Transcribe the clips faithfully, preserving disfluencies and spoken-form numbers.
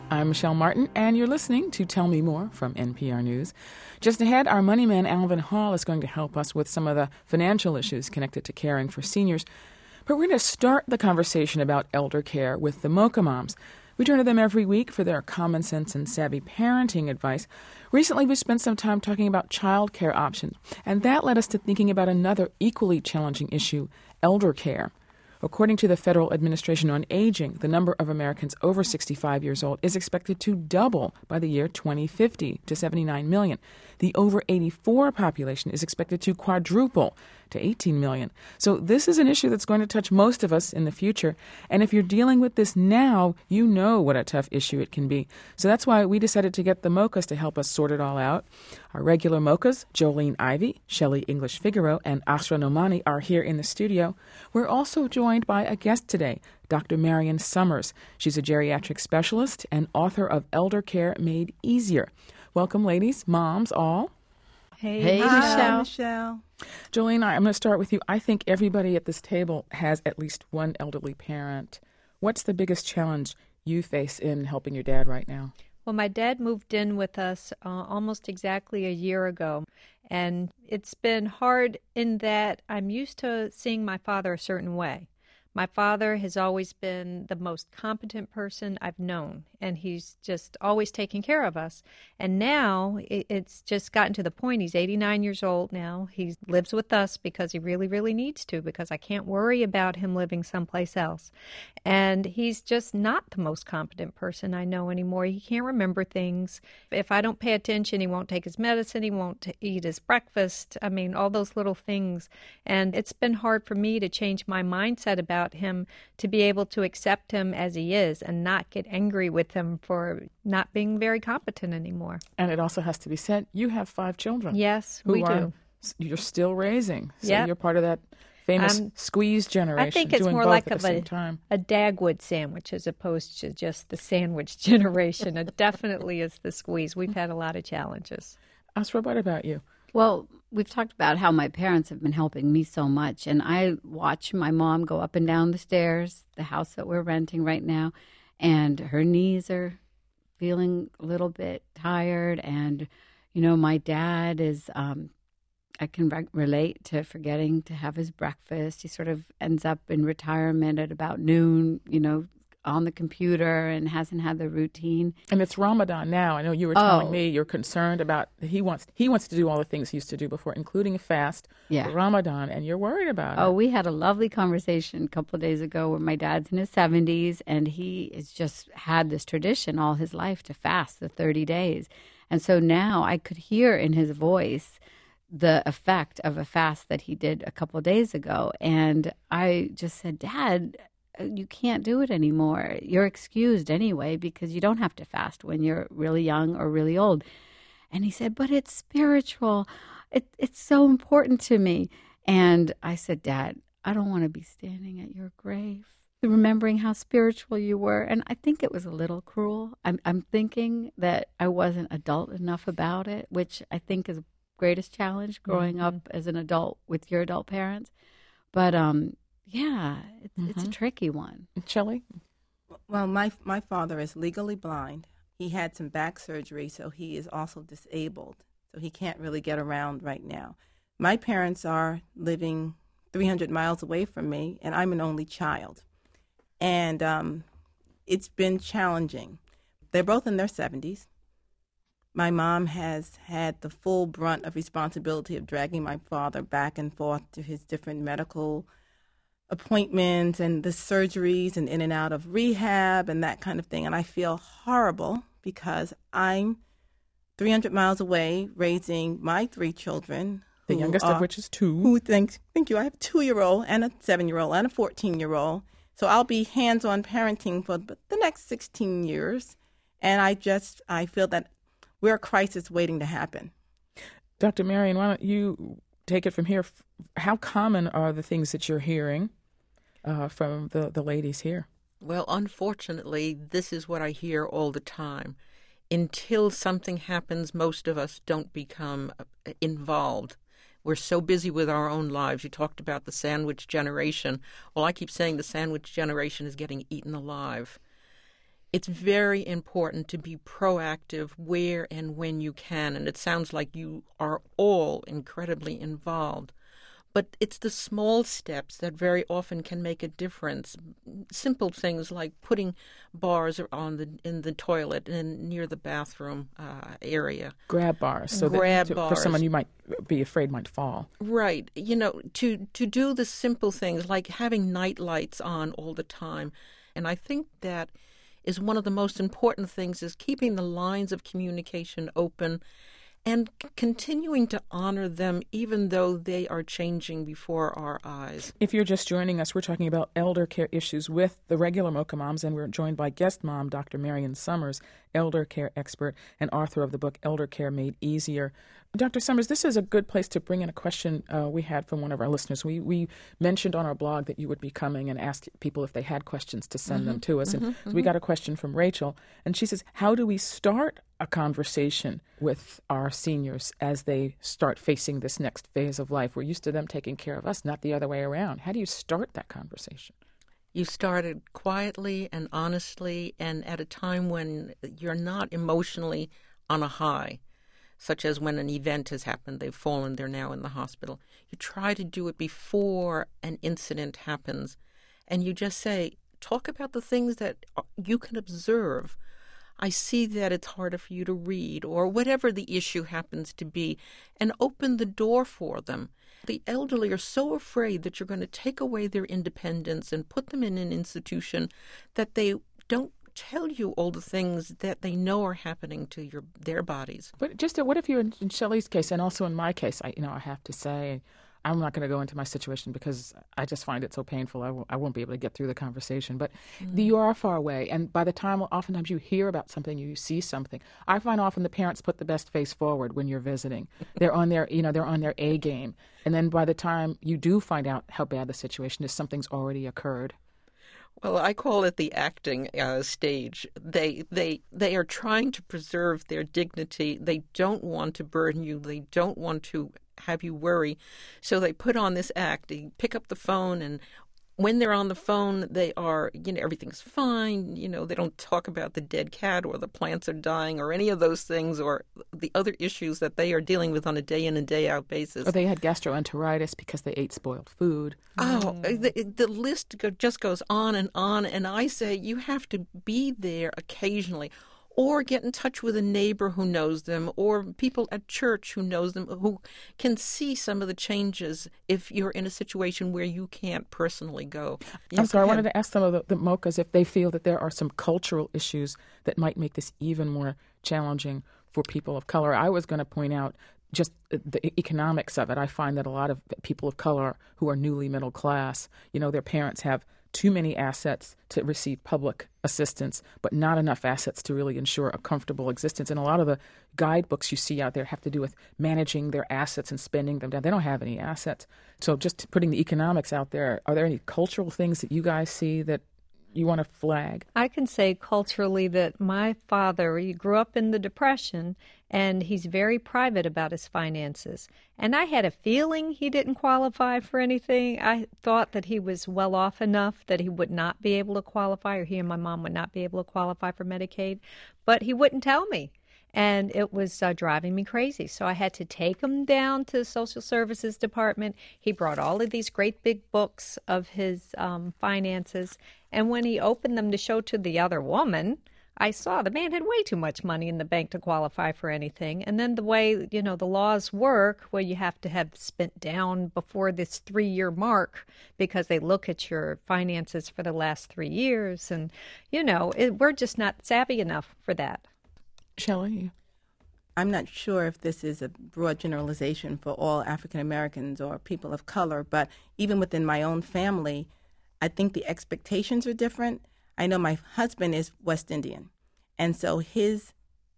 I'm Michelle Martin, and you're listening to Tell Me More from N P R News. Just ahead, our money man, Alvin Hall, is going to help us with some of the financial issues connected to caring for seniors. But we're going to start the conversation about elder care with the Mocha Moms. We turn to them every week for their common sense and savvy parenting advice. Recently, we spent some time talking about child care options, and that led us to thinking about another equally challenging issue, elder care. According to the Federal Administration on Aging, the number of Americans over sixty-five years old is expected to double by the year twenty fifty to seventy-nine million. The over eighty-four population is expected to quadruple to eighteen million. So this is an issue that's going to touch most of us in the future. And if you're dealing with this now, you know what a tough issue it can be. So that's why we decided to get the Mochas to help us sort it all out. Our regular Mochas, Jolene Ivy, Shelley English-Figaro, and Asra Nomani are here in the studio. We're also joined by a guest today, Doctor Marion Summers. She's a geriatric specialist and author of Elder Care Made Easier. Welcome, ladies, moms, all. Hey, hey Hi, Michelle. Michelle. Jolene, I'm going to start with you. I think everybody at this table has at least one elderly parent. What's the biggest challenge you face in helping your dad right now? Well, my dad moved in with us uh, almost exactly a year ago, and it's been hard in that I'm used to seeing my father a certain way. My father has always been the most competent person I've known, and he's just always taken care of us. And now it's just gotten to the point, he's eighty-nine years old now. He lives with us because he really, really needs to, because I can't worry about him living someplace else. And he's just not the most competent person I know anymore. He can't remember things. If I don't pay attention, he won't take his medicine, he won't eat his breakfast. I mean, all those little things. And it's been hard for me to change my mindset about him, to be able to accept him as he is and not get angry with him for not being very competent anymore. And it also has to be said, you have five children. Yes, who we are, do. You're still raising. So yep. You're part of that famous um, squeeze generation. I think it's doing more both like at of the same a, time. a Dagwood sandwich as opposed to just the sandwich generation. It definitely is the squeeze. We've had a lot of challenges. Asra, what about you? Well, we've talked about how my parents have been helping me so much, and I watch my mom go up and down the stairs, the house that we're renting right now, and her knees are feeling a little bit tired, and, you know, my dad is, um, I can re- relate to forgetting to have his breakfast. He sort of ends up in retirement at about noon, you know, on the computer and hasn't had the routine. And it's Ramadan now. I know you were telling oh. me you're concerned about he wants he wants to do all the things he used to do before, including a fast yeah. for Ramadan, and you're worried about oh, it. Oh, we had a lovely conversation a couple of days ago where my dad's in his seventies, and he has just had this tradition all his life to fast the thirty days. And so now I could hear in his voice the effect of a fast that he did a couple of days ago. And I just said, Dad, you can't do it anymore. You're excused anyway because you don't have to fast when you're really young or really old. And he said, but it's spiritual. It, it's so important to me. And I said, Dad, I don't want to be standing at your grave remembering how spiritual you were. And I think it was a little cruel. I'm, I'm thinking that I wasn't adult enough about it, which I think is the greatest challenge growing mm-hmm. up as an adult with your adult parents. But, um, Yeah, it's, mm-hmm. it's a tricky one. Shelley? Well, my my father is legally blind. He had some back surgery, so he is also disabled. So he can't really get around right now. My parents are living three hundred miles away from me, and I'm an only child. And um, it's been challenging. They're both in their seventies. My mom has had the full brunt of responsibility of dragging my father back and forth to his different medical appointments and the surgeries and in and out of rehab and that kind of thing. And I feel horrible because I'm three hundred miles away raising my three children. The youngest are, of which is two. Who thinks, thank you, I have a two-year-old and a seven-year-old and a fourteen-year-old. So I'll be hands-on parenting for the next sixteen years. And I just, I feel that we're a crisis waiting to happen. Doctor Marion, why don't you take it from here? How common are the things that you're hearing uh, from the, the ladies here? Well, unfortunately, this is what I hear all the time. Until something happens, most of us don't become involved. We're so busy with our own lives. You talked about the sandwich generation. Well, I keep saying the sandwich generation is getting eaten alive. It's very important to be proactive where and when you can, and it sounds like you are all incredibly involved. But it's the small steps that very often can make a difference. Simple things like putting bars on the in the toilet and near the bathroom uh, area. Grab bars, so Grab that to, bars. for someone you might be afraid might fall. Right. You know, to to do the simple things like having night lights on all the time. And I think that is one of the most important things, is keeping the lines of communication open and c- continuing to honor them even though they are changing before our eyes. If you're just joining us, we're talking about elder care issues with the regular Mocha Moms, and we're joined by guest mom, Doctor Marion Summers, elder care expert and author of the book Elder Care Made Easier. Doctor Summers, this is a good place to bring in a question uh, we had from one of our listeners. We we mentioned on our blog that you would be coming and asked people if they had questions to send mm-hmm, them to us. Mm-hmm, and mm-hmm. So we got a question from Rachel, and she says, how do we start a conversation with our seniors as they start facing this next phase of life? We're used to them taking care of us, not the other way around. How do you start that conversation? You started quietly and honestly and at a time when you're not emotionally on a high, such as when an event has happened, they've fallen, they're now in the hospital. You try to do it before an incident happens, and you just say, talk about the things that you can observe. I see that it's harder for you to read, or whatever the issue happens to be, and open the door for them. The elderly are so afraid that you're going to take away their independence and put them in an institution that they don't tell you all the things that they know are happening to your their bodies. But just uh, what if you're in, in Shelley's case, and also in my case, I you know I have to say, I'm not going to go into my situation because I just find it so painful. I, w- I won't be able to get through the conversation. But mm. you are far away, and by the time oftentimes you hear about something, you see something. I find often the parents put the best face forward when you're visiting. They're on their you know they're on their A game, and then by the time you do find out how bad the situation is, something's already occurred. Well, I call it the acting uh, stage. They they they are trying to preserve their dignity. They don't want to burden you. They don't want to have you worry. So they put on this act. They pick up the phone, and when they're on the phone, they are, you know, everything's fine. You know, they don't talk about the dead cat or the plants are dying or any of those things or the other issues that they are dealing with on a day in and day out basis. Or they had gastroenteritis because they ate spoiled food. Oh, the, the list go, just goes on and on. And I say you have to be there occasionally, or get in touch with a neighbor who knows them, or people at church who knows them, who can see some of the changes if you're in a situation where you can't personally go. I'm sorry, I wanted to ask some of the, the Mochas if they feel that there are some cultural issues that might make this even more challenging for people of color. I was going to point out just the economics of it. I find that a lot of people of color who are newly middle class, you know, their parents have too many assets to receive public assistance, but not enough assets to really ensure a comfortable existence. And a lot of the guidebooks you see out there have to do with managing their assets and spending them down. They don't have any assets. So just putting the economics out there, are there any cultural things that you guys see that you want to flag? I can say culturally that my father, he grew up in the Depression, and he's very private about his finances. And I had a feeling he didn't qualify for anything. I thought that he was well off enough that he would not be able to qualify, or he and my mom would not be able to qualify for Medicaid. But he wouldn't tell me. And it was uh, driving me crazy. So I had to take him down to the Social Services Department. He brought all of these great big books of his um, finances. And when he opened them to show to the other woman, I saw the man had way too much money in the bank to qualify for anything. And then the way, you know, the laws work, where you have to have spent down before this three-year mark because they look at your finances for the last three years. And, you know, it, we're just not savvy enough for that. Shelley? I'm not sure if this is a broad generalization for all African Americans or people of color, but even within my own family, I think the expectations are different. I know my husband is West Indian, and so his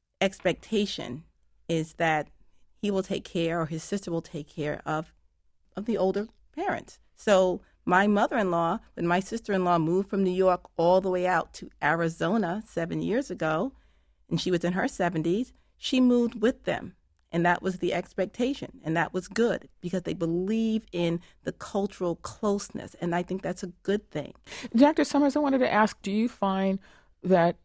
expectation is that he will take care, or his sister will take care of, of the older parents. So my mother-in-law, when my sister-in-law moved from New York all the way out to Arizona seven years ago, and she was in her seventies, she moved with them. And that was the expectation. And that was good because they believe in the cultural closeness. And I think that's a good thing. Doctor Summers, I wanted to ask, do you find that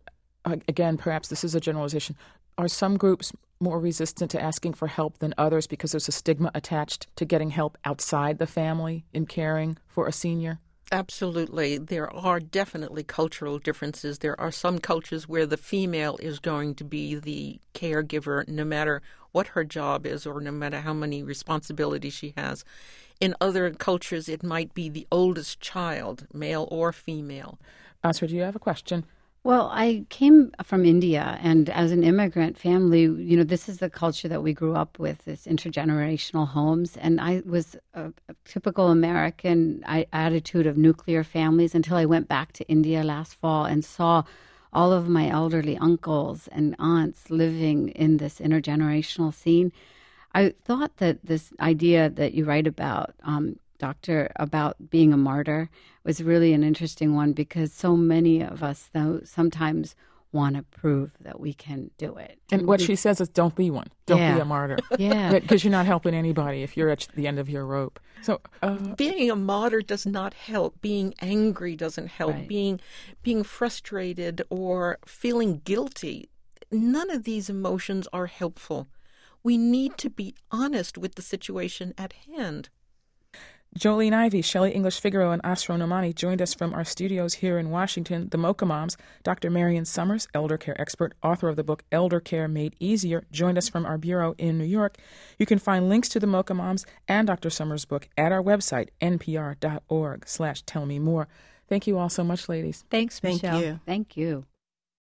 uh, again, perhaps this is a generalization, are some groups more resistant to asking for help than others because there's a stigma attached to getting help outside the family in caring for a senior? Absolutely. There are definitely cultural differences. There are some cultures where the female is going to be the caregiver no matter what her job is or no matter how many responsibilities she has. In other cultures, it might be the oldest child, male or female. Asra, do you have a question? Well, I came from India, and as an immigrant family, you know, this is the culture that we grew up with, this intergenerational homes. And I was a, a typical American I, attitude of nuclear families until I went back to India last fall and saw all of my elderly uncles and aunts living in this intergenerational scene. I thought that this idea that you write about, um, Doctor, about being a martyr was really an interesting one because so many of us, though, sometimes want to prove that we can do it. And what she says is don't be one. Don't Yeah. be a martyr. Yeah. Because you're not helping anybody if you're at the end of your rope. So uh, Being a martyr does not help. Being angry doesn't help. Right. Being being frustrated or feeling guilty, none of these emotions are helpful. We need to be honest with the situation at hand. Jolene Ivy, Shelley English Figaro, and Asra Nomani joined us from our studios here in Washington. The Mocha Moms, Doctor Marion Summers, elder care expert, author of the book Elder Care Made Easier, joined us from our bureau in New York. You can find links to the Mocha Moms and Doctor Summers' book at our website, npr.org slash tell me more. Thank you all so much, ladies. Thanks, Thank Michelle. you. Thank you.